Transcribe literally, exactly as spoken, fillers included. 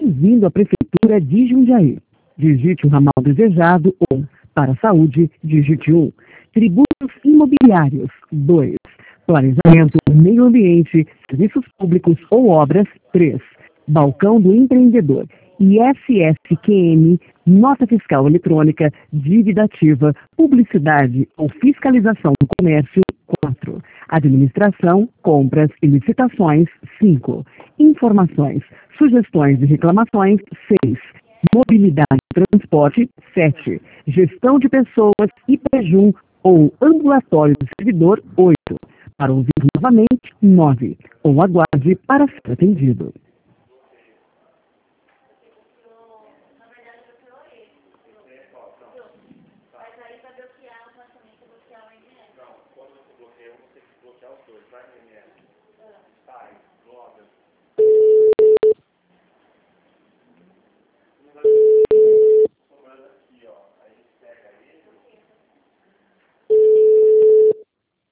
Bem-vindo à Prefeitura de Jundiaí. Digite o ramal desejado ou, para a saúde, digite um. Tributos imobiliários, dois. Planejamento, meio ambiente, serviços públicos ou obras, três. Balcão do empreendedor, I S S Q M, nota fiscal eletrônica, dívida ativa, publicidade ou fiscalização do comércio, quatro. Administração, compras e licitações, cinco. Informações, sugestões e reclamações, seis. Mobilidade e transporte, sete. Gestão de pessoas e prejum ou ambulatório do servidor, oito. Para ouvir novamente, nove. Ou aguarde para ser atendido.